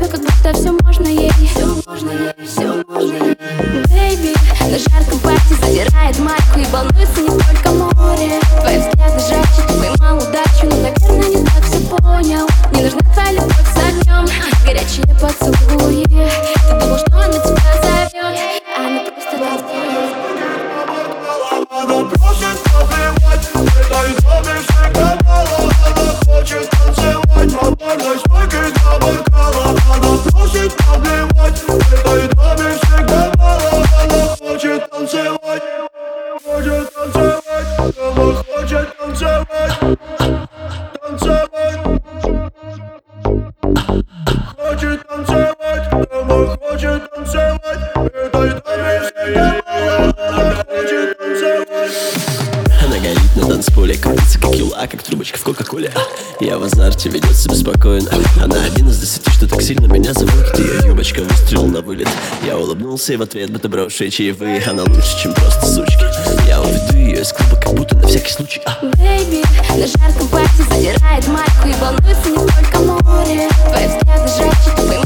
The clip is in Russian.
улыбка, как будто все можно ей. Все можно ей, все можно ей. Бэйби, на жарком парте задирает майку и волнуется не только море. Твои взгляды жарче, ты поймал удачу, но, наверное, не так все понял. Не нужна твоя любовь с огнем, горячие поцелуи. Ты думал, что она тебя зовет, а она просто танцует. Она просит побивать, этой доме всегда мало. Она хочет танцевать на барной стойке для бокала. Она просит побивать, этой доме всегда мало. Она хочет танцевать, хочет танцевать, она хочет танцевать, танцевать. Хочет танцевать, она хочет танцевать, этой доме всегда мало. Она хочет танцевать. Она горит на танцполе, крутится как юла, как трубочка в кока-коле. Я в азарте, ведет себя спокойно. Она один из 10, что так сильно меня заводит. Ее юбочка выстрелила на вылет. Я улыбнулся и в ответ будто брошенные чаевые. Она лучше, чем просто сучки. Я уведу ее из клуба, как будто на всякий случай. Бэйби, на жарком парте задирает майку и волнуется не только море. Твои взгляды жарче, ты поймал